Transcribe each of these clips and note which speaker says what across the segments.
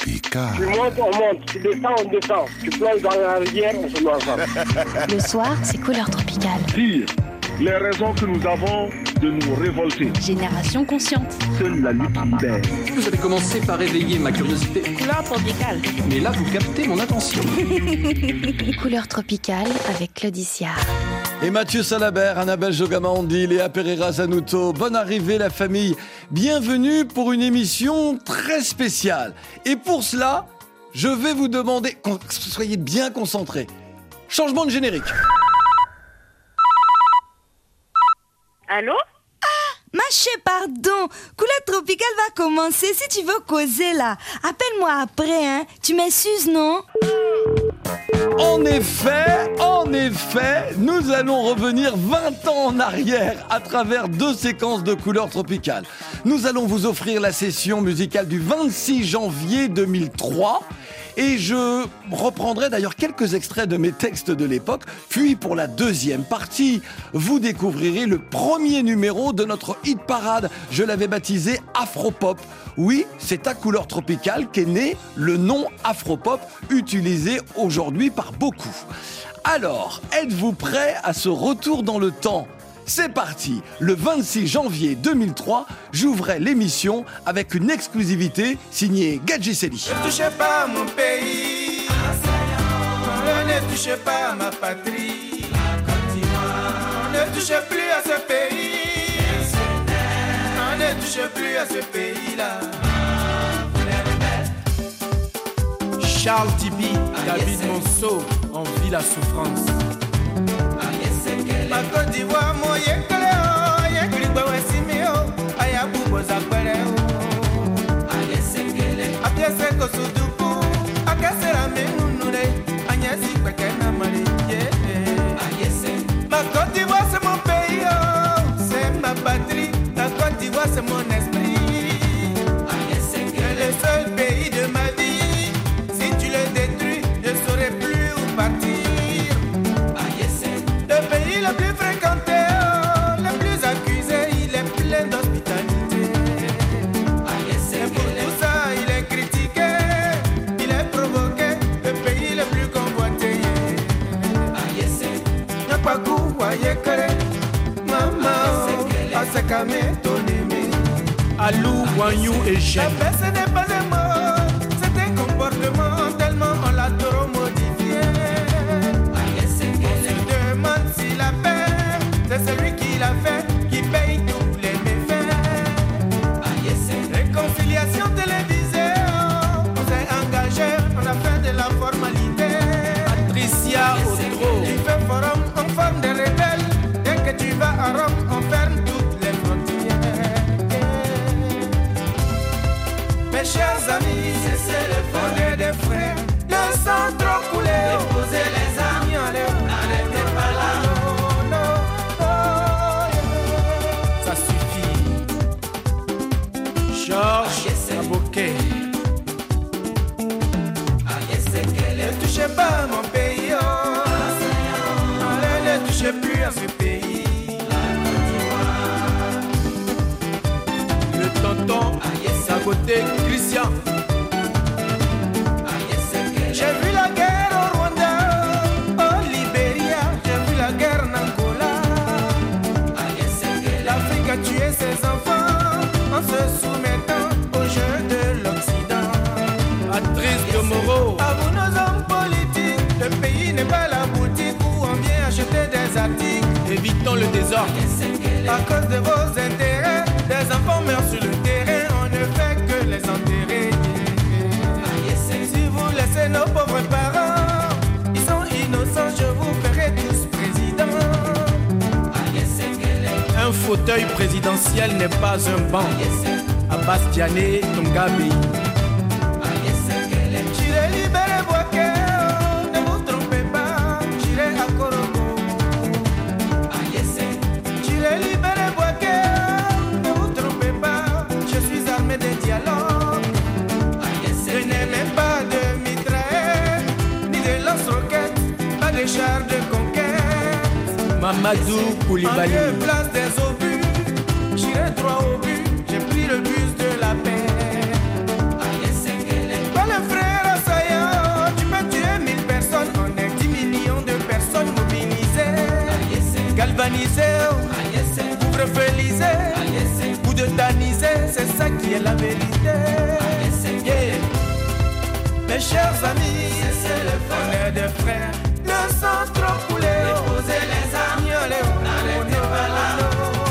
Speaker 1: Tropical.
Speaker 2: Tu montes, on monte. Tu descends, on descend. Tu plonges dans la rivière, on se met ensemble.
Speaker 3: Le soir, c'est couleur tropicale.
Speaker 4: Dire les raisons que nous avons de nous révolter.
Speaker 3: Génération consciente.
Speaker 4: Seule la lutte libère.
Speaker 5: Vous avez commencé par éveiller ma curiosité.
Speaker 3: Couleur tropicale.
Speaker 5: Mais là, vous captez mon attention.
Speaker 3: Couleur tropicale avec Claudicia.
Speaker 6: Et Mathieu Salabert, Annabelle Jogamandi, Léa Pereira Zanuto. Bonne arrivée la famille. Bienvenue pour une émission très spéciale. Et pour cela, je vais vous demander que soyez bien concentrés. Changement de générique.
Speaker 7: Allô?
Speaker 8: Ma chère, pardon. Couleur tropicale va commencer. Si tu veux causer là, appelle-moi après, hein. Tu m'excuses, non?
Speaker 6: En effet, nous allons revenir 20 ans en arrière à travers 2 séquences de couleurs tropicales. Nous allons vous offrir la session musicale du 26 janvier 2003. Et je reprendrai d'ailleurs quelques extraits de mes textes de l'époque. Puis pour la deuxième partie, vous découvrirez le premier numéro de notre hit parade. Je l'avais baptisé Afropop. Oui, c'est à couleur tropicale qu'est né le nom Afropop, utilisé aujourd'hui par beaucoup. Alors, êtes-vous prêts à ce retour dans le temps ? C'est parti. Le 26 janvier 2003, j'ouvrais l'émission avec une exclusivité signée Gadji-Seli.
Speaker 9: Ne touchez pas à mon pays, ne touchez pas à ma patrie, ne touchez plus à ce pays, ne touchez plus à ce pays-là. Charles Tibi, David Monceau, on vit la souffrance. Ma Côte d'Ivoire, mon yekele o, yekele gbewe simi o, ayabu boza kwere o. Apiese kosuduku, akese la menunure, anyesi kweke na mari ye. Ma Côte d'Ivoire c'est mon pays o, c'est ma patrie. La Côte d'Ivoire c'est mon esprit. C'est le seul pays de ma vie. Si tu le détruis, je saurai plus où partir. Le pays le plus fréquenté, le plus accusé, il est plein d'hospitalité. Et pour tout ça, il est critiqué, il est provoqué, le pays le plus convoité. Y'a pas goût, yekere, maman, asekame ton aimé. Alou, Wanyou et Jean. La paix, ce n'est pas un mot, c'est un comportement, tellement on l'a trop modifié. Si la paix, c'est celui qui l'a fait, qui paye tous les méfaits. Réconciliation télévisée, on s'est engagé, on a fait de la formalité. Patricia Audro, tu fais forum, on forme des rebelles. Dès que tu vas à Rome, on ferme toutes les frontières. Mes chers amis, cessez le fond, on est des frères. Le sang trop coulé, déposez les armes, arrêtez pas là. Georges Aboké. Ne touchez pas à mon pays, oh. Ne touchez plus à ce pays. Le tonton Saboté Christian. J'ai vu la guerre au Rwanda, au Libéria, j'ai vu la guerre en Angola. L'Afrique a tué ses enfants en se soumettant aux jeux de l'Occident. Patrice de Moreau. À vous nos hommes politiques, le pays n'est pas la boutique où on vient acheter des articles. Évitons le désordre. À cause de vos intérêts, des enfants meurent sur le terrain, on ne fait que les enterrer. Si vous laissez nos pauvres parents, ils sont innocents, je vous ferai tous président. Un fauteuil présidentiel n'est pas un banc. Abbas Diané, Tongabi. J'irai libérer Boaké, ne vous trompez pas, j'irai à Korogo. J'irai libérer Boaké, ne vous trompez pas, je suis armé de dialogue. Je n'ai même pas de mitraillettes, ni de lance-roquettes, pas de chars de conquête. Mamadou Koulibaly. En place des obus, j'irai droit au but, j'ai pris le bus de la paix. Pas le Élysée, couvre-feu Élysée, ou de taniser, c'est ça qui est la vérité. Yeah. Mes chers amis, on est des frères, le sang trop coulé. Déposez les armes, n'arrêtez pas là.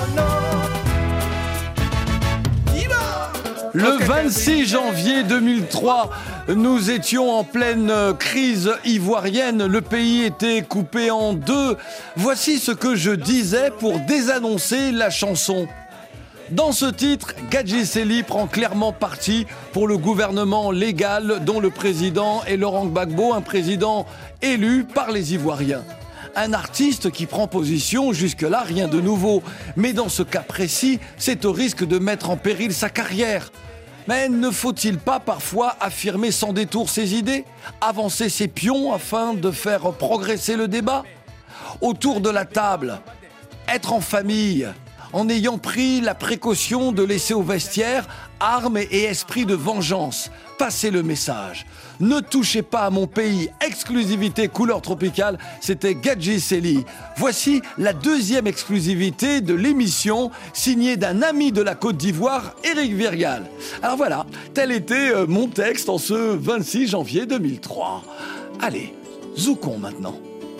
Speaker 6: Le 26 janvier 2003, nous étions en pleine crise ivoirienne. Le pays était coupé en deux. Voici ce que je disais pour désannoncer la chanson. Dans ce titre, Gadji Sely prend clairement parti pour le gouvernement légal dont le président est Laurent Gbagbo, un président élu par les Ivoiriens. Un artiste qui prend position, jusque-là, rien de nouveau. Mais dans ce cas précis, c'est au risque de mettre en péril sa carrière. Mais ne faut-il pas parfois affirmer sans détour ses idées, avancer ses pions afin de faire progresser le débat ? Autour de la table, être en famille, en ayant pris la précaution de laisser au vestiaire armes et esprit de vengeance. Passez le message. Ne touchez pas à mon pays. Exclusivité couleur tropicale, c'était Gadji Sely. Voici la deuxième exclusivité de l'émission, signée d'un ami de la Côte d'Ivoire, Éric Virgal. Alors voilà, tel était mon texte en ce 26 janvier 2003. Allez, zoukons maintenant.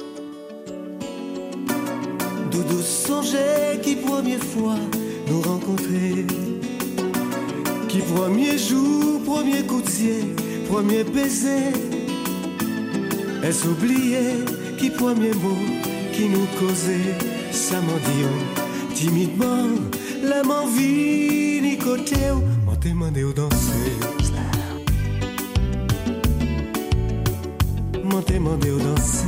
Speaker 1: Doudou songeait qui première fois nous rencontrer, qui premier jour, premier coup de pied, premier baiser. Est-ce oublié qui premier mot qui nous causait, ça m'en dit timidement, la m'envie ni côté, m'en demandé où danser, m'en demandé où danser.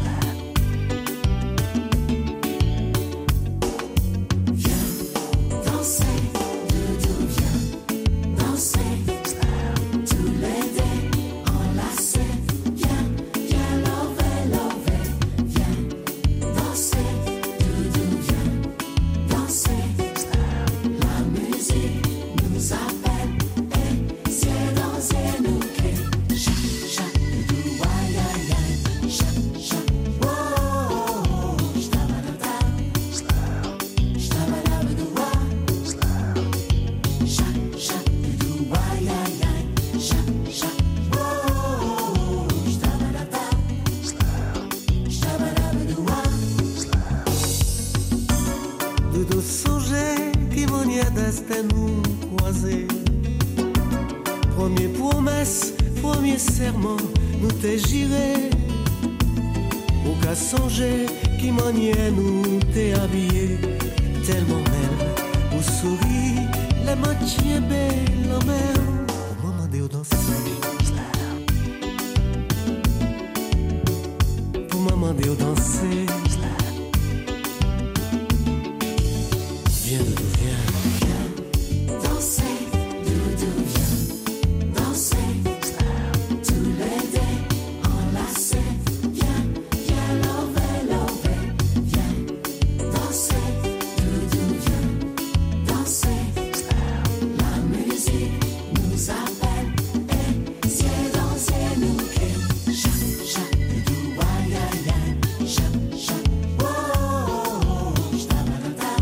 Speaker 1: Doudou songeait qui m'en y a destin nous croiser. Premier promesse, premier serment, nous t'ai giré. Au cas songer qui m'en y est nous t'ai habillé. Tellement belle, au souris, la moitié belle en mer. Au moment de danser, au moment de danser. Viens, Doudou, viens.
Speaker 10: Danser, Doudou, viens. Danser, tous les deux enlacés. Viens, lover, viens. Danser, Doudou, viens. Danser, la musique nous appelle. Et c'est danser nous que chaque Doudou, aïe, aïe, aïe. Chaque, oh, j't'abadada.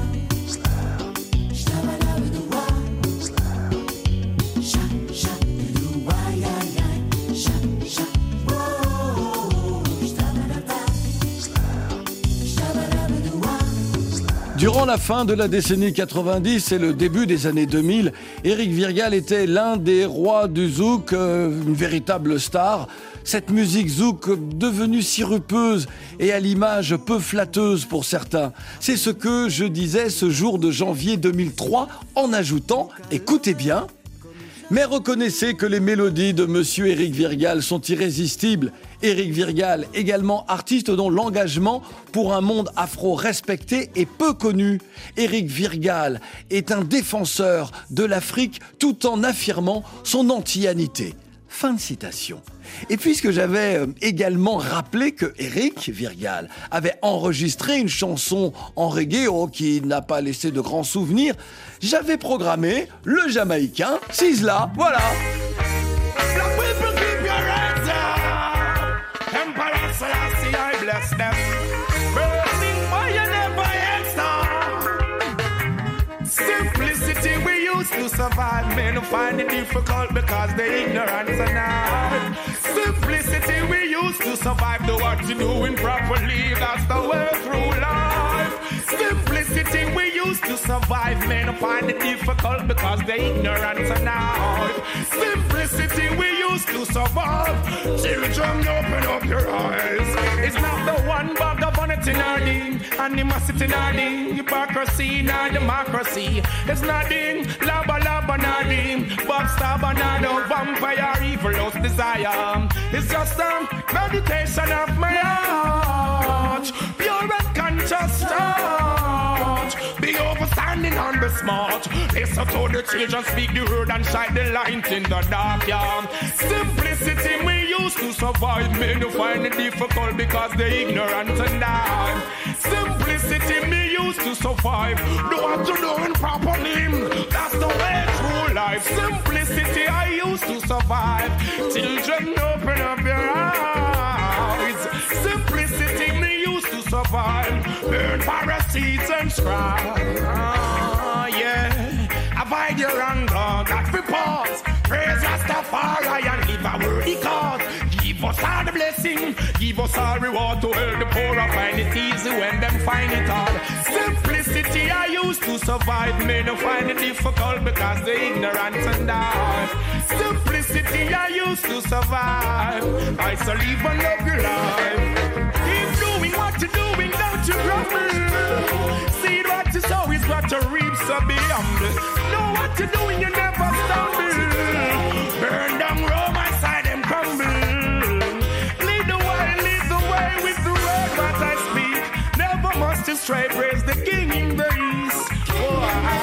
Speaker 6: Durant la fin de la décennie 90 et le début des années 2000, Éric Virgal était l'un des rois du zouk, une véritable star. Cette musique zouk devenue sirupeuse et à l'image peu flatteuse pour certains. C'est ce que je disais ce jour de janvier 2003 en ajoutant, écoutez bien, mais reconnaissez que les mélodies de Monsieur Éric Virgal sont irrésistibles. Éric Virgal, également artiste dont l'engagement pour un monde afro respecté est peu connu. Éric Virgal est un défenseur de l'Afrique tout en affirmant son antillanité. Fin de citation. Et puisque j'avais également rappelé que Éric Virgal avait enregistré une chanson en reggae qui n'a pas laissé de grands souvenirs, j'avais programmé le Jamaïcain Sizzla. Voilà.
Speaker 9: men find it difficult because they're ignorant enough. Simplicity we used to survive. Do what you doing properly, that's the way through life. Simplicity we used to survive. Men find it difficult because they're ignorant enough. Simplicity we used to survive. Children, open up your eyes. It's not the one bag of vanity nothing, animosity nothing, hypocrisy not democracy. It's nothing, lava nothing, backstabber not vampire evil desire. It's just a meditation of my heart, pure and conscious thought. Be overstanding and be smart. Listen to the children speak the word and shine the light in the dark. Yeah. Simplicity we used to survive. Men who find it difficult because they're ignorant and die. Simplicity me used to survive. Do what you doing properly, that's the way through life. Simplicity I used to survive. Children, open up your eyes. Simplicity me used to survive. Burn Pharisees and scribes. Yeah. Avoid your anger, that we pause. Praise Rastafari and live a worthy cause. Give us all the blessing, give us all reward to help the poor. I find it easy when them find it hard. Simplicity I used to survive. Men who find it difficult because they're ignorant and die. Simplicity I used to survive. I shall live and love your life. Keep doing what you're doing, don't you grumble. See what you sow is what you reap, so be humble. Know what you're doing, you never stumble. Burn down Rome and side them crumble. Lead the way with the word that I speak. Never must you stray, praise the King in the east. Oh,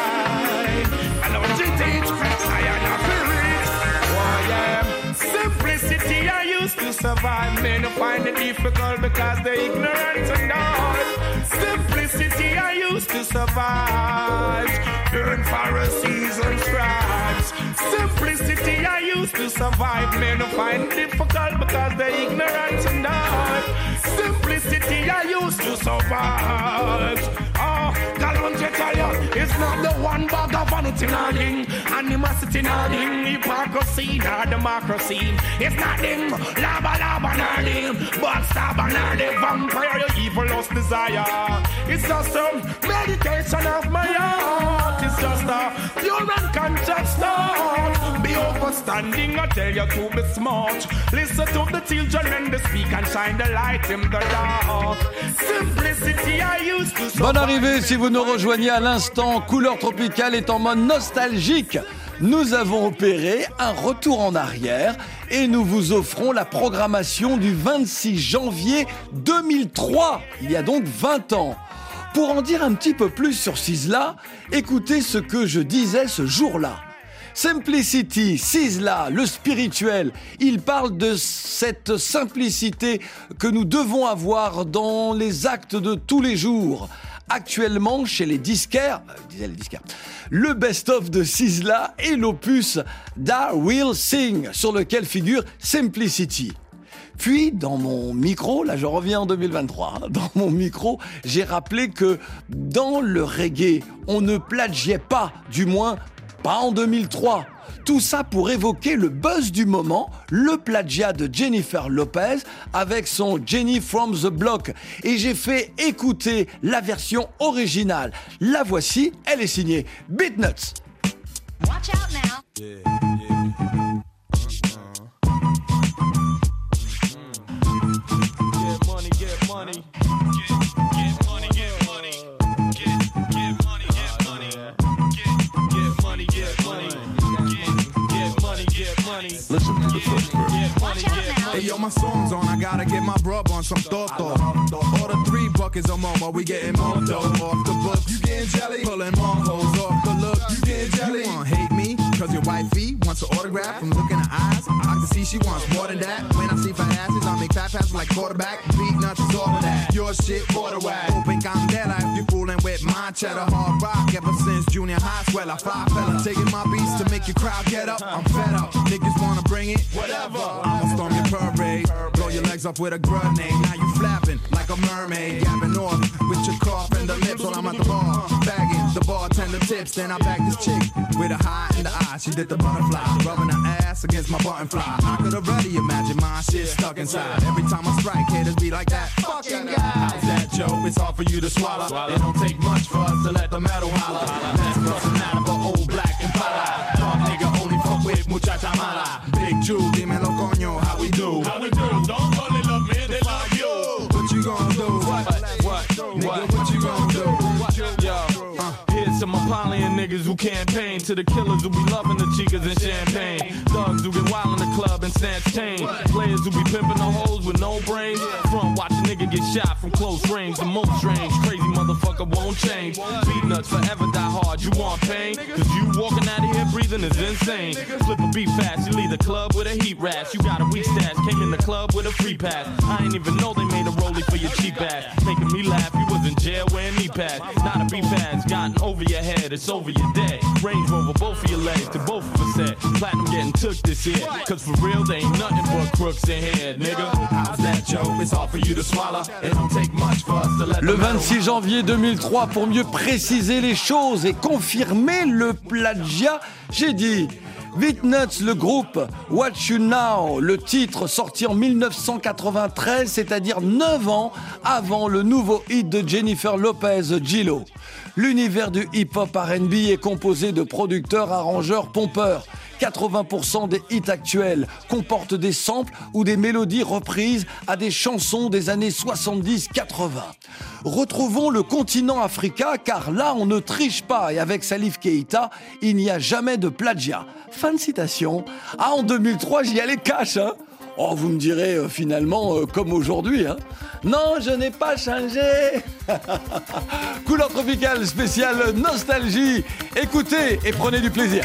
Speaker 9: I don't you teach Christ, I am not rich. Oh, yeah. Simplicity I used to survive. Men find it difficult because they're ignorant and all. Simplicity I used to survive. Burn Pharisees and scribes. Simplicity I used to survive. Men find it difficult because they're ignorant and all. Simplicity I used to survive. Oh, Galante tell you, it's not the one bag of vanity nothing, animosity nothing, hypocrisy nor democracy. It's nothing, lava nothing, backstabber nothing, vampire your evil lost desire. It's just a meditation of my heart. It's just a pure and conscious thought. Be overstanding, I tell you to be smart. Listen to the children when they speak and shine the light in the dark. Simplicity I used to survive.
Speaker 6: Bonne arrivée si vous nous rejoignez à l'instant. Couleur Tropicale est en mode nostalgique. Nous avons opéré un retour en arrière et nous vous offrons la programmation du 26 janvier 2003, il y a donc 20 ans. Pour en dire un petit peu plus sur Sizzla, écoutez ce que je disais ce jour-là. Simplicity, Sizzla, le spirituel, il parle de cette simplicité que nous devons avoir dans les actes de tous les jours. Actuellement, chez les disquaires, le best-of de Sizzla est l'opus Da Will Sing, sur lequel figure Simplicity. Puis, dans mon micro, là je reviens en 2023, dans mon micro, j'ai rappelé que dans le reggae, on ne plagiait pas, du moins pas en 2003. Tout ça pour évoquer le buzz du moment, le plagiat de Jennifer Lopez avec son Jenny from the Block. Et j'ai fait écouter la version originale. La voici, elle est signée Beatnuts.
Speaker 10: Watch out now.
Speaker 9: Get money, get money. Get money, get money. Get money, get money. Get money, get money. Get money, get money.
Speaker 5: Listen to the first verse.
Speaker 10: Watch out now.
Speaker 11: Hey yo, my song's on, I gotta get my brub on some Toto. Order 3 buckets of Momo, we getting more dough. Off the books, you getting jelly? Pulling more hoes off the look, you getting jelly? You wanna hate me, cause your wifey wants an autograph from looking in her eyes. I can see she wants more than that. When I see fat asses, I make fat passes like quarterback. Beatnuts is all of that. Your shit, water whack. Hoping Candela if you fooling with my cheddar. Hard rock ever since junior high. Swell, I fly fella. Taking my beats to make your crowd get up. I'm fed up. Niggas wanna bring it, whatever. I'ma storm your parade. Blow your legs legs up with a grenade. Now you flapping like a mermaid, gapping off with your cough and the lips while I'm at the bar, bagging the bartender tips. Then I bagged this chick with a high in the eye. She did the butterfly, rubbing her ass against my button fly. I could already imagine my shit stuck inside. Every time I strike, haters be like that fucking guy. How's that, Joe? It's hard for you to swallow. It don't take much for us to let the metal holler. That's nothing out of an old black Impala. Dog nigga only fuck with muchacha mala. Big Jew, dímelo coño, how we do? How we do? Don't only love me, they love you. What you gonna do? What? Nigga, what you gonna do? Here's some Apollyon niggas who campaign to the killers who be loving the chicas and champagne. Thugs who get wild in the club and snatch tame. Players who be pimping the hoes with no brains. Front watch a nigga get shot from close range. The most strange, crazy motherfucker won't change. Beat nuts forever die hard, you want pain? Cause you walking out of here breathing is insane. Flip a beat fast, you leave the club with a heat rash. You got a weak stash, came in the club with a free pass. I ain't even know they made a rollie for your cheap ass. Making me laugh, you was in jail wearing knee pads. Not a beef ass, gotten over your head, it's over your day. Range Rover, both of your legs, to both of us said. Platinum getting took this year. Cause for real, there ain't nothing but crooks in here, nigga. How's that, Joe? It's hard for you to swallow. It don't take much for us to let
Speaker 6: Le 26 janvier 2003, pour mieux préciser les choses et confirmer le plagiat, j'ai dit Beatnuts, le groupe Watch You Now, le titre sorti en 1993, c'est-à-dire 9 ans avant le nouveau hit de Jennifer Lopez, J-Lo. L'univers du hip-hop R&B est composé de producteurs, arrangeurs, pompeurs. 80% des hits actuels comportent des samples ou des mélodies reprises à des chansons des années 70-80. Retrouvons le continent africain, car là on ne triche pas et avec Salif Keïta, il n'y a jamais de plagiat. Fin de citation. Ah, en 2003, j'y allais cash, hein. Oh, vous me direz finalement comme aujourd'hui, hein. Non, je n'ai pas changé. Couleur tropicale spéciale nostalgie. Écoutez et prenez du plaisir.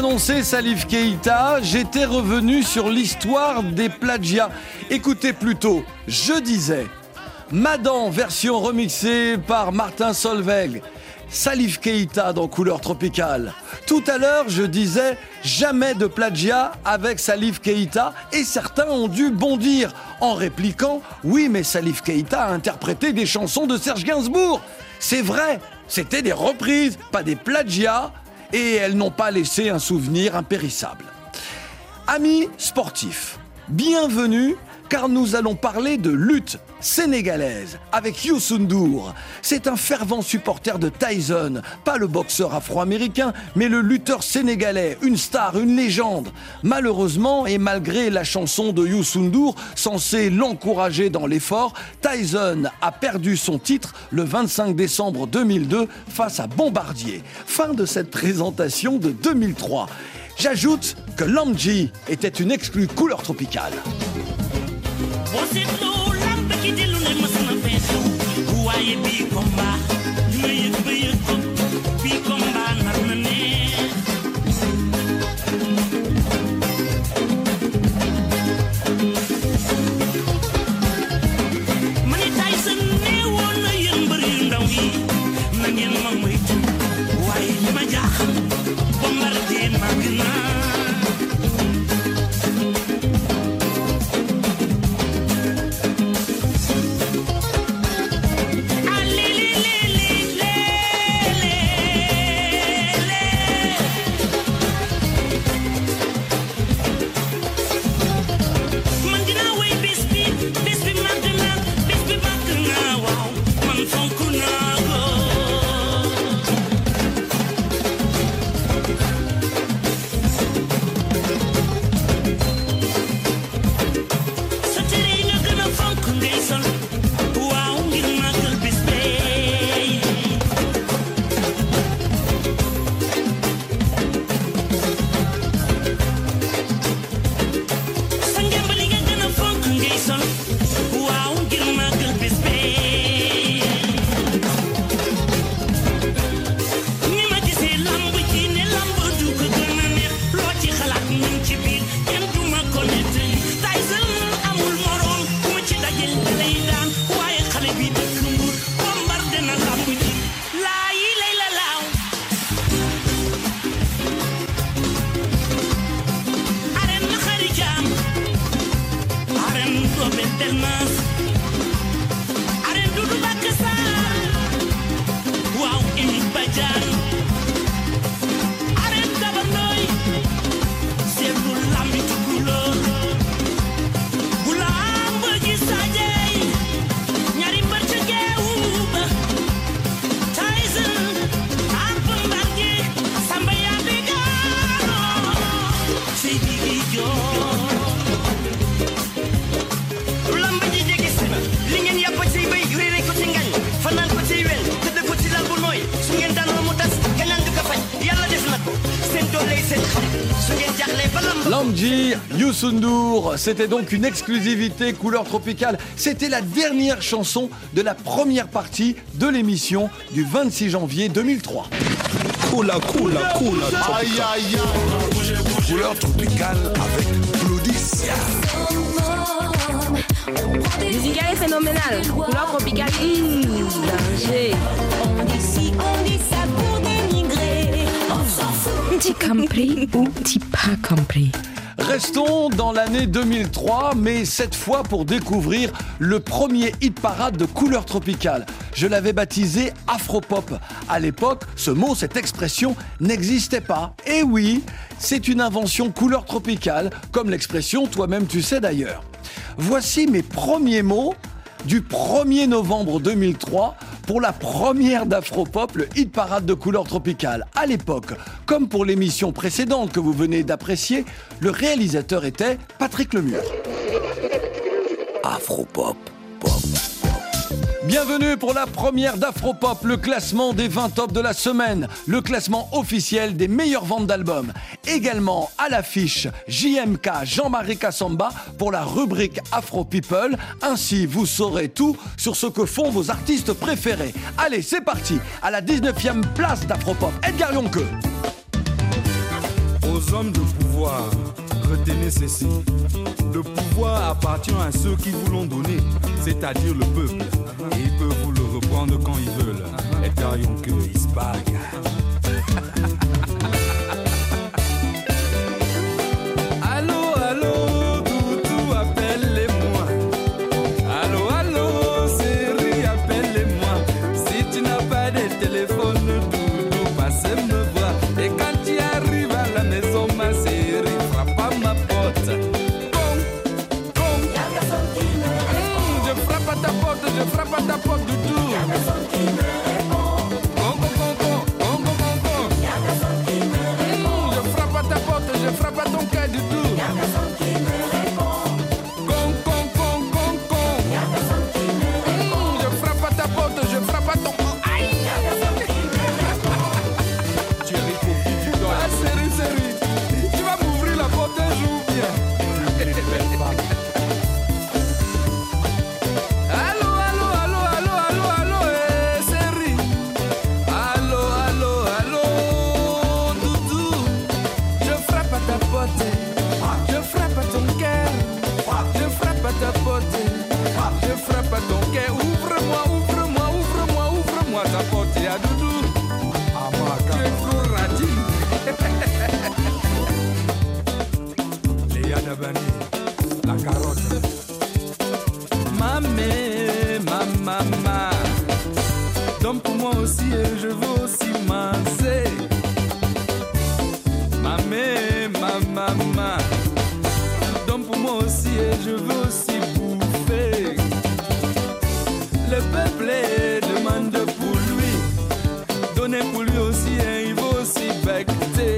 Speaker 6: annoncé Salif Keita, j'étais revenu sur l'histoire des plagiats. Écoutez plutôt, je disais, Madan, version remixée par Martin Solveig, Salif Keita dans Couleur Tropicale. Tout à l'heure, je disais jamais de plagiat avec Salif Keita et certains ont dû bondir en répliquant « Oui, mais Salif Keita a interprété des chansons de Serge Gainsbourg ». C'est vrai, c'était des reprises, pas des plagiats et elles n'ont pas laissé un souvenir impérissable. Amis sportifs, bienvenue car nous allons parler de lutte sénégalaise avec Youssou N'Dour. C'est un fervent supporter de Tyson, pas le boxeur afro-américain, mais le lutteur sénégalais, une star, une légende. Malheureusement, et malgré la chanson de Youssou N'Dour, censée l'encourager dans l'effort, Tyson a perdu son titre le 25 décembre 2002 face à Bombardier. Fin de cette présentation de 2003. J'ajoute que Lamji était une exclue Couleur Tropicale. Lamji, Youssou N'Dour, c'était donc une exclusivité Couleur Tropicale. C'était la dernière chanson de la première partie de l'émission du 26 janvier 2003.
Speaker 11: Couleur Tropicale avec Claudicia.
Speaker 12: Musical est phénoménal. Couleur Tropicale, danger.
Speaker 10: On dit ça pour dénigrer. On s'en fout.
Speaker 12: T'as compris ou t'as pas compris?
Speaker 6: Restons dans l'année 2003, mais cette fois pour découvrir le premier hit parade de Couleur Tropicale. Je l'avais baptisé Afropop. À l'époque, ce mot, cette expression n'existait pas. Et oui, c'est une invention Couleur Tropicale, comme l'expression toi-même tu sais d'ailleurs. Voici mes premiers mots du 1er novembre 2003 pour la première d'Afropop, le hit parade de Couleur Tropicale. À l'époque, comme pour l'émission précédente que vous venez d'apprécier, le réalisateur était Patrick Lemieux. Afropop, pop. Bienvenue pour la première d'Afropop, le classement des 20 tops de la semaine, le classement officiel des meilleures ventes d'albums. Également à l'affiche JMK, Jean-Marie Kassamba pour la rubrique Afro People. Ainsi, vous saurez tout sur ce que font vos artistes préférés. Allez, c'est parti. À la 19e place d'Afropop, Edgar Yonke.
Speaker 9: Aux
Speaker 11: Aux hommes de pouvoir, retenez ceci. Le pouvoir appartient à ceux qui vous l'ont donné, c'est-à-dire le peuple. Et ils peuvent vous le reprendre quand ils veulent. Edgar Yonke, Isbag. Allô, allô, Toutou, appelle-les-moi. Allô, allô, Série, appelle-les-moi. Si tu n'as pas de téléphone, Toutou, passez me voir. Et quand tu arrives à la maison, ma série, frappe à ma porte. Je frappe à ta porte, je frappe à ta porte, Toutou. Y'a personne qui me répond. Je frappe à ta porte, je frappe à ton cœur, Toutou. Y'a personne qui me répond. Y'a personne qui me répond. Je frappe à ta porte, je frappe à ton cœur. Aïe. Y'a personne qui me répond. Thierry Kofi du Nord. Ah, série. Tu vas m'ouvrir la porte un jour, bien. Je frappe à ton cœur, ouvre-moi ta porte, y'a Doudou. Tu es trop radis. Léa Dabani, la carotte. Maman, donne pour moi aussi et je veux aussi manger. Maman, donne pour moi aussi et je veux aussi bouffer. Le peuple demande pour lui, donnez pour lui aussi et il veut aussi becter.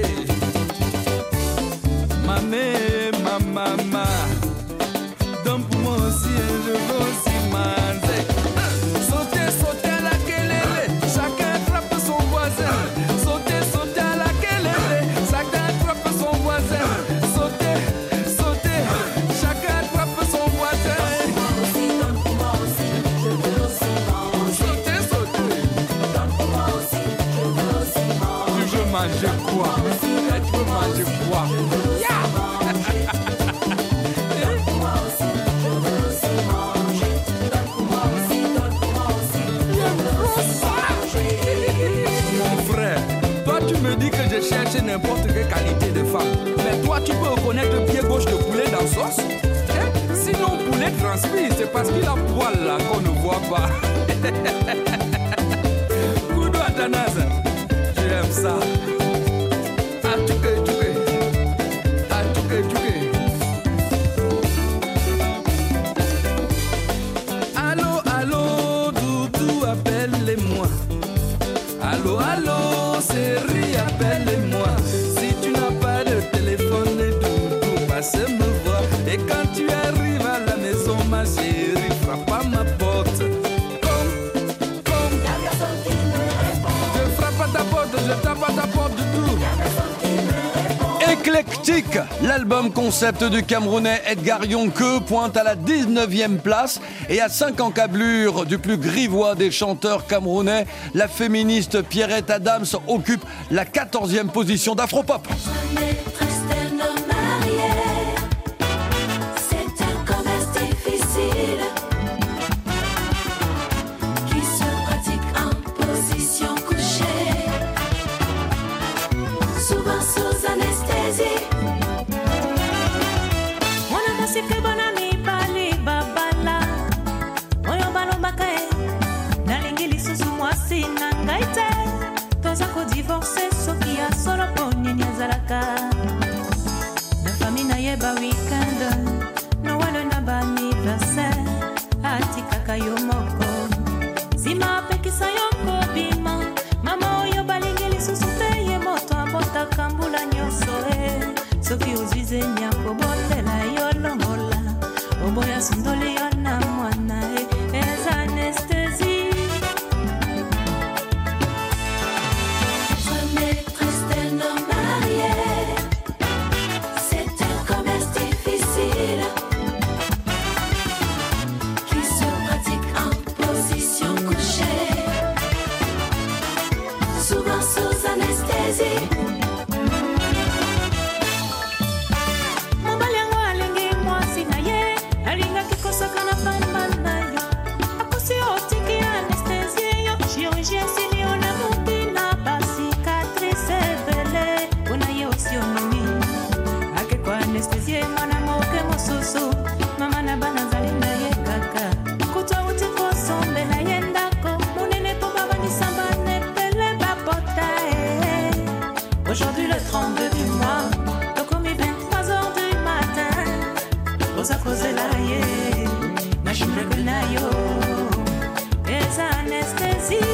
Speaker 11: Maman, donne pour moi aussi et je veux aussi manger. Sauter à la kelele, chacun frappe son voisin. Sauter à la kelele, chacun frappe son voisin. Sauter, chacun frappe son voisin. Donne pour moi aussi, je veux aussi manger. Sauter. Donne pour moi aussi, je veux aussi manger. Tu veux manger quoi? Tu veux manger quoi? Me dis que je cherche n'importe quelle qualité de femme. Mais toi, tu peux reconnaître le pied gauche de poulet dans sauce. Sinon, poulet transpire, c'est parce qu'il a poil là qu'on ne voit pas. Koudou Athanase, j'aime ça. Atouké. Allô, Doudou, appelle-les-moi. Allô, Série, appelle-moi. Si tu n'as pas de téléphone, Doudou, passe me voir. Et quand tu arrives à la maison, ma chérie, frappe à ma porte. Y'a personne qui me répond. Je frappe à ta porte, je tape à ta porte, Doudou. Y'a personne qui me répond.
Speaker 6: Éclectique, l'album concept du Camerounais Edgar Yonke pointe à la 19e place et à 5 encablures du plus grivois des chanteurs camerounais, la féministe Pierrette Adams occupe la 14e position d'Afropop.
Speaker 13: Divorcé, Sophia, solo poni nyazalaka. Na famille na yeba weekend, no wale na ba anniversaire. Atika kayo moko, zima pekisa yoko bima. Mama oyo balingeli susute ye moto abota kambula nyoso Sophie uzize nyako botela yo longola. Oboya sundole yo na mwana eza anesthésie. Jesili ona mukina basi katrice vele una yosi onumi ake kwa anestesie mana moke mosusu mama na bana zalina ye kaka kuto utiko sombe na yendako munene po baba ni samba ne pele babota aujourd'hui le 32 du mois tokomi 23h du matin oza kozela ye na shimbreke na yo eza anestesie.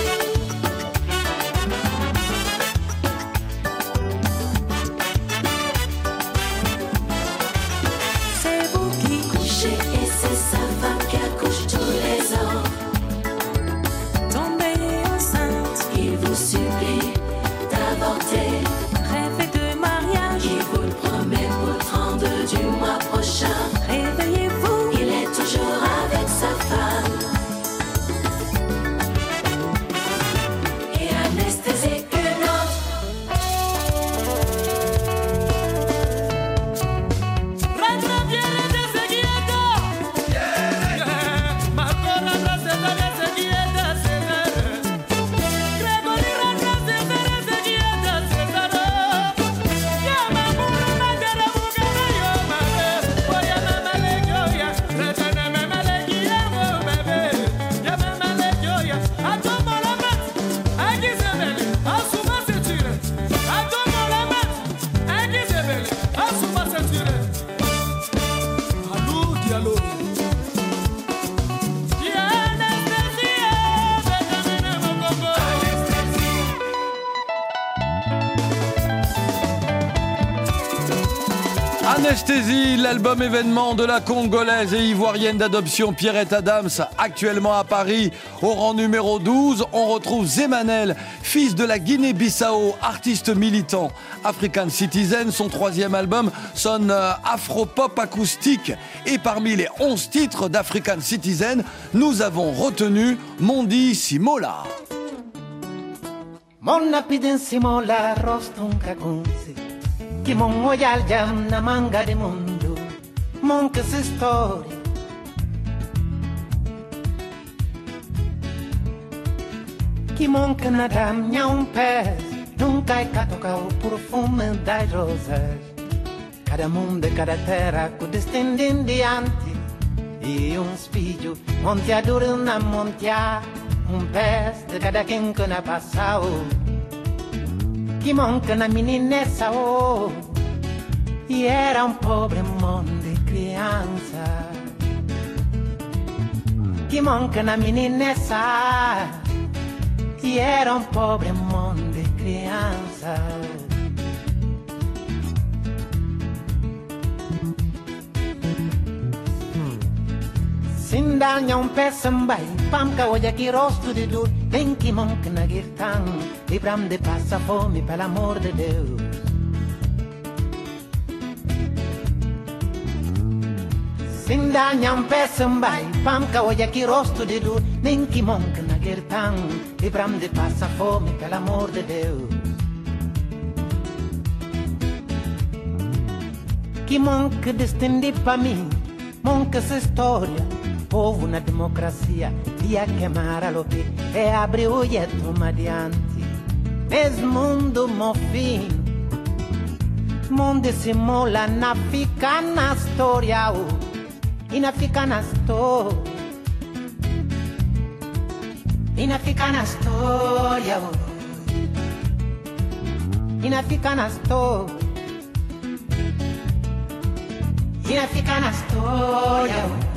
Speaker 6: Anesthésie, l'album événement de la Congolaise et ivoirienne d'adoption Pierrette Adams, actuellement à Paris, au rang numéro 12. On retrouve Zemanel, fils de la Guinée-Bissau, artiste militant. African Citizen, son troisième album, sonne afro-pop acoustique. Et parmi les 11 titres d'African Citizen, nous avons retenu Mondi Simola.
Speaker 14: Monna piden Simola, roston kakunsi. Ki mon royal jam na manga de mundo, mon que se storia. Ki mon que nada minha pés, nunca é catoca o perfume das rosas. Cada mundo, cada terra, com destino em diante. E spígio, monteador na montea, pés de cada quem que na passao. Que manca na meninessa, oh, e era pobre mundo de criança. Que manca na meninessa, e era pobre mundo de criança. Sindanya pé sambai, pamka hoje aqui rosto de dor. Vem que manca na guirtão, livram de passar fome, pelo amor de Deus. Sindanya pé sambai, pamka hoje aqui rosto de dor. Vem que manca na guirtão, livram de passar fome, pelo amor de Deus. Que manca destende pra mim, manca essa história. Povo na democracia, via queimar a lope, e abriu o jeito adiante. Mesmo mundo mofino, mundo se mola na fica na história, e na fica na história, e na fica na história, e na fica na história, e na fica na história.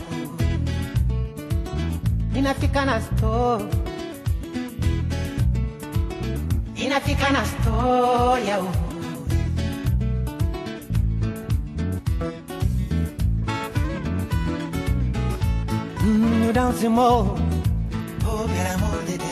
Speaker 14: Ina fica na história, ina fica na história. Danse mo, oh pelo amor de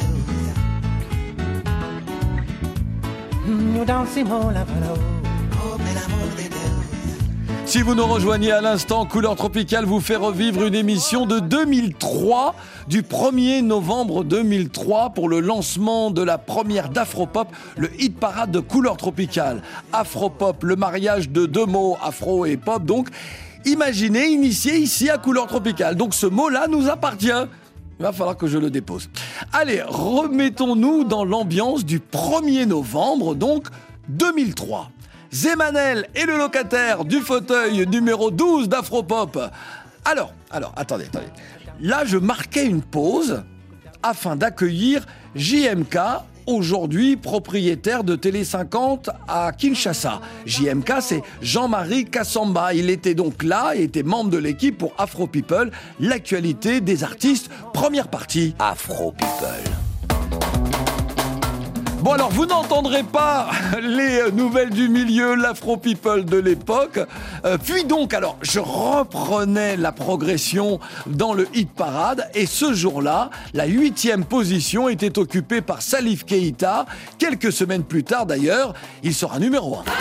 Speaker 14: Deus. Danse mo la parole, oh pelo amor de Deus.
Speaker 6: Si vous nous rejoignez à l'instant, Couleur Tropicale vous fait revivre une émission de 2003, du 1er novembre 2003, pour le lancement de la première d'Afropop, le hit parade de Couleur Tropicale. Afropop, le mariage de deux mots, afro et pop, donc imaginez, initié ici à Couleur Tropicale. Donc ce mot-là nous appartient. Il va falloir que je le dépose. Allez, remettons-nous dans l'ambiance du 1er novembre, donc 2003. Zemanel est le locataire du fauteuil numéro 12 d'Afropop. Alors, attendez. Là, je marquais une pause afin d'accueillir JMK, aujourd'hui propriétaire de Télé 50 à Kinshasa. JMK, c'est Jean-Marie Kassamba. Il était donc là et était membre de l'équipe pour Afro People, l'actualité des artistes. Première partie, Afro People. Bon alors, vous n'entendrez pas les nouvelles du milieu, l'Afro People de l'époque. Puis donc, alors, je reprenais la progression dans le hit parade. Et ce jour-là, la 8e position était occupée par Salif Keita. Quelques semaines plus tard d'ailleurs, il sera numéro 1.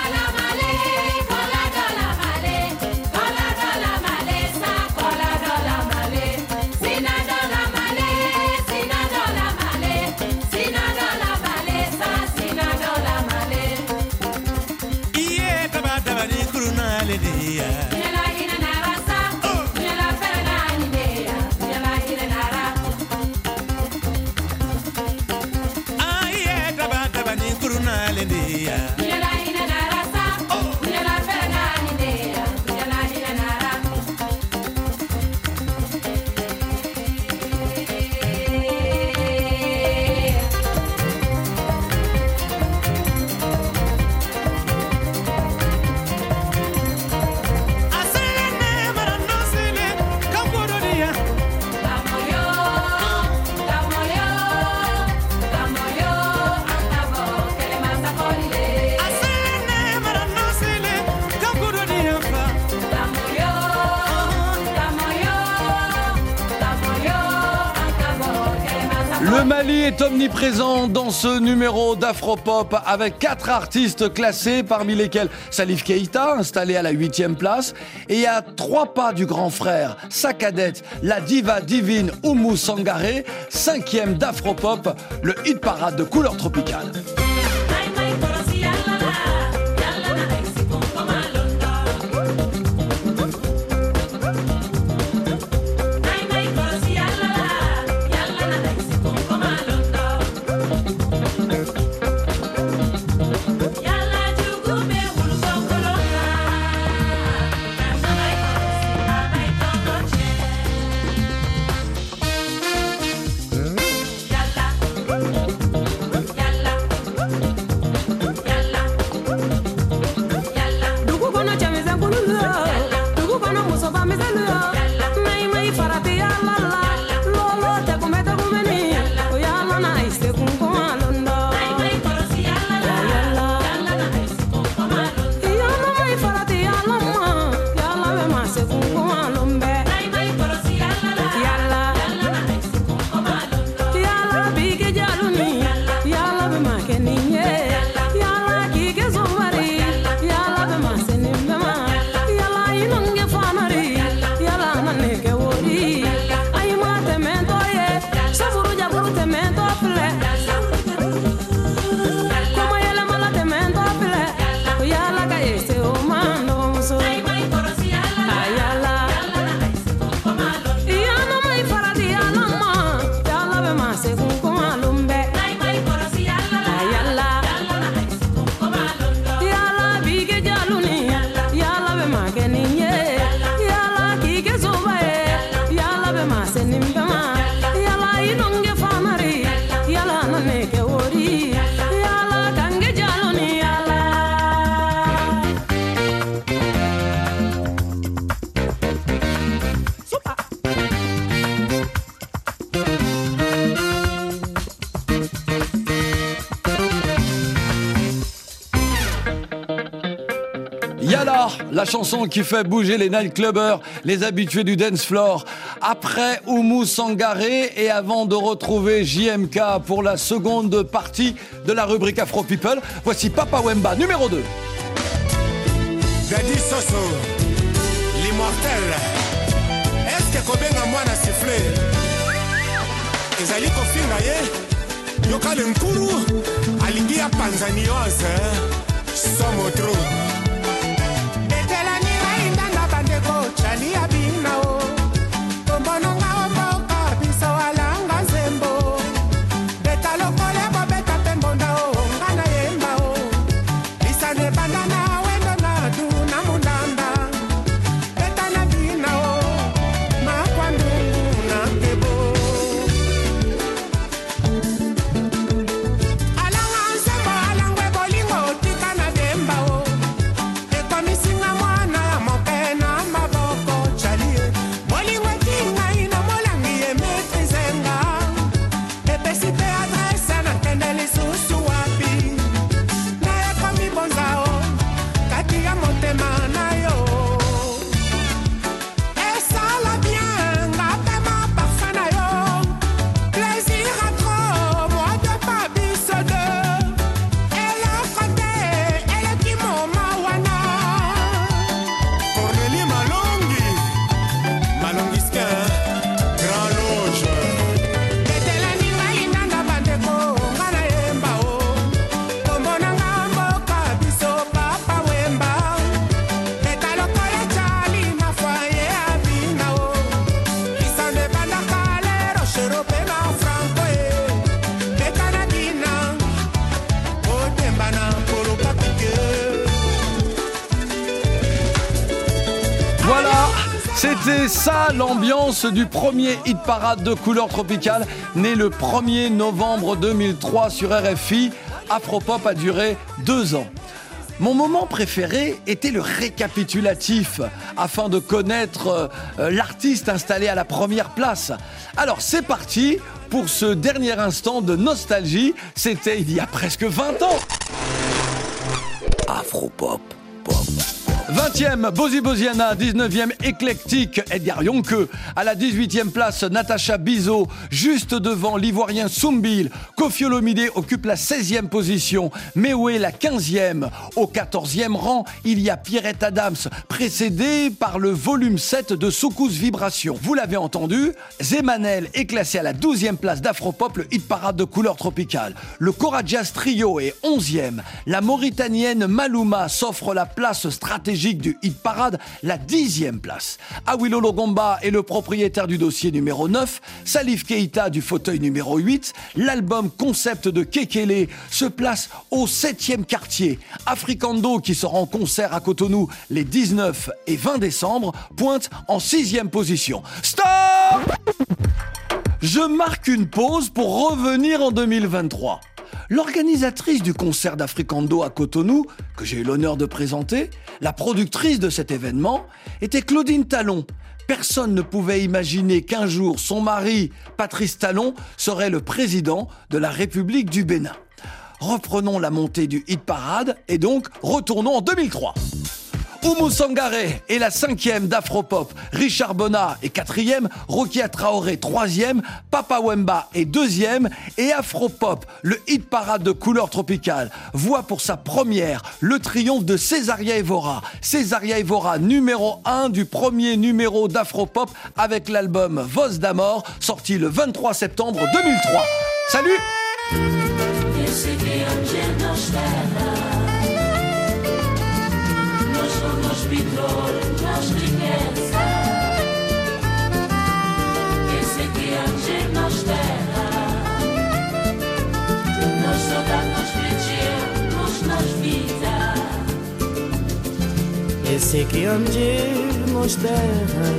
Speaker 6: Le Mali est omniprésent dans ce numéro d'Afropop avec 4 artistes classés, parmi lesquels Salif Keita, installé à la 8e place, et à 3 pas du grand frère, sa cadette, la diva divine Oumou Sangaré, 5e d'Afropop, le hit parade de Couleur Tropicale. Yala, la chanson qui fait bouger les nightclubbers, les habitués du dance floor. Après Oumou Sangaré et avant de retrouver JMK pour la seconde partie de la rubrique Afro People, voici Papa Wemba, numéro 2.
Speaker 15: Daddy Soso, l'immortel. Est-ce que Kobenga mwana sifflé? Ezali kofinga ye, yoka le nkuru, alingi ya panzaniose, somo trou. Chali abina o, tombono nga omoka biso alanga zembo.
Speaker 6: C'était ça l'ambiance du premier hit parade de Couleur Tropicale, né le 1er novembre 2003 sur RFI. Afropop a duré 2 ans. Mon moment préféré était le récapitulatif, afin de connaître l'artiste installé à la première place. Alors c'est parti pour ce dernier instant de nostalgie, c'était il y a presque 20 ans. Afropop, pop. 20e, Bozi Boziana, 19e, Éclectique, Edgar Yonke. À la 18e place, Natacha Bizot, juste devant l'Ivoirien Soumbil. Koffi Olomide occupe la 16e position. Mewé, la 15e. Au 14e rang, il y a Pierrette Adams, précédé par le volume 7 de Soukous Vibration. Vous l'avez entendu, Zemanel est classé à la 12e place d'Afropop, le hit parade de Couleur Tropicale. Le Kora Jazz Trio est 11e. La Mauritanienne Malouma s'offre la place stratégique du hit parade, la 10e place. Awilo Logomba est le propriétaire du dossier numéro 9, Salif Keita du fauteuil numéro 8, l'album concept de Kekele se place au 7e quartier. Africando, qui sera en concert à Cotonou les 19 et 20 décembre, pointe en 6e position. Stop! Je marque une pause pour revenir en 2023. L'organisatrice du concert d'Africando à Cotonou, que j'ai eu l'honneur de présenter, la productrice de cet événement, était Claudine Talon. Personne ne pouvait imaginer qu'un jour son mari, Patrice Talon, serait le président de la République du Bénin. Reprenons la montée du hit parade et donc retournons en 2003. Oumou Sangaré est la 5e d'Afropop, Richard Bonnat est 4e, Rokia Traoré 3e, Papa Wemba est 2e et Afropop, le hit parade de Couleur Tropicale, voit pour sa première le triomphe de Césaria Evora. Césaria Evora, numéro 1 du premier numéro d'Afropop avec l'album Voz d'Amor, sorti le 23 septembre 2003. Salut!
Speaker 10: Nós riqueza, esse que antes nos terra, nós saudade nos pediu, nos vida.
Speaker 9: Esse que antes nos terra,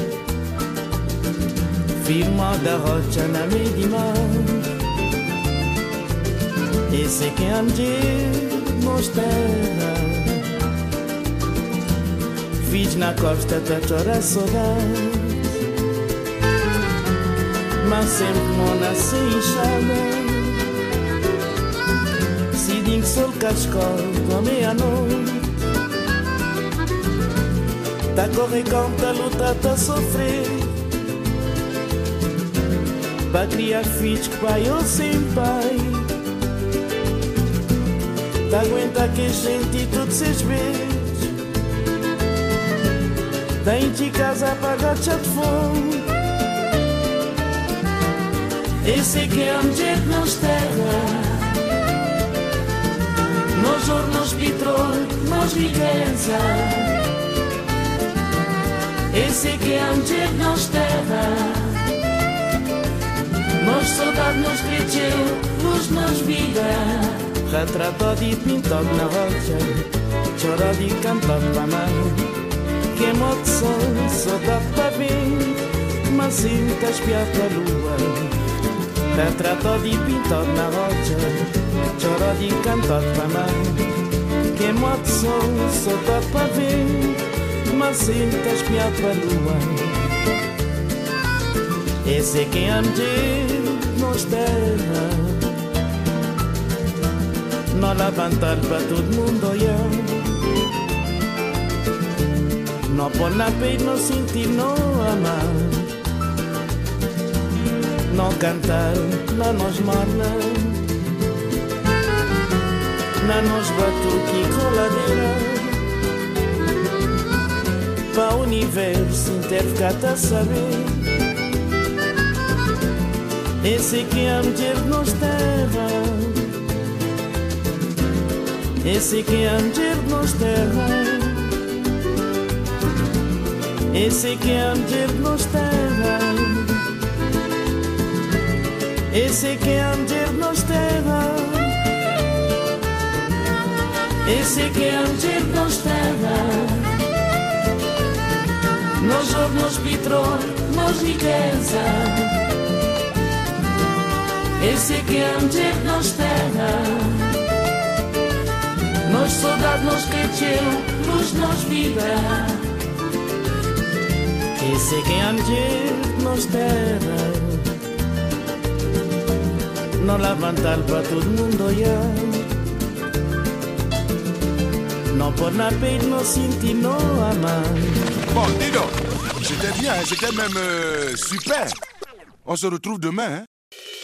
Speaker 9: firma da rocha na medima. Esse que antes nos terra, fiz na costa da chora saudade, mas sempre não nasce inchada. Se digo sol cascol com meia-noite, tá correr contra luta, tá sofrer, pra criar filhos que pai ou sem pai, tá aguentar que a gente tudo se esbê. Tem de casa pagar de fome.
Speaker 10: Esse que é onde nos terra, nos ouro, nos petróleo, nos riqueza. Esse que é onde nos terra, nos saudade, nos cresceu, nos vida.
Speaker 9: Retrato de pintado na rocha, choro de cantado para mãe. Que emoção, saudade para vir, mas sinta espiar para a lua. Retrato de pintado na rocha, choro de cantado para mãe. Que emoção, saudade para vir, mas sinta espiar para a lua. Esse que ande nos terra, não levantar para todo mundo olhar. Não pôr na peito, não sentir, não amar. Não cantar, não nos morna. Não nos batuque e coladeira. Para o universo inteiro ficar a saber. Esse que a mulher nos terra. Esse que a mulher nos terra. Esse que a mulher nos terra. Esse que a mulher nos terra. Esse que a mulher nos terra.
Speaker 16: nos ouro, nos petróleo, nos riqueza. Esse que é onde nos terra, nos saudade, nos cacheu, nos vida. Esse que é onde nos terra, nos levantar para todo mundo olhar. Non, pour la paix, non, sinti, non, aman.
Speaker 15: Bon, dis donc, c'était bien, c'était même super. On se retrouve demain, hein.